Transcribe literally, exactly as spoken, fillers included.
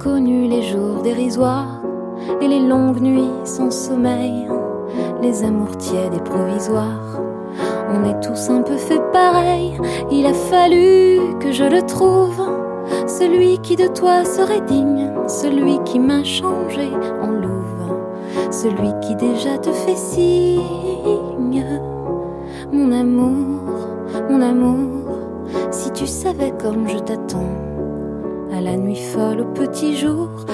connu les jours dérisoires et les longues nuits sans sommeil, les amours tièdes et provisoires. On est tous un peu fait pareil. Il a fallu que je le trouve, celui qui de toi serait digne, celui qui m'a changé en louve, celui qui déjà te fait signe. Mon amour, mon amour, si tu savais comme je t'attends, à la nuit folle, au petit jour,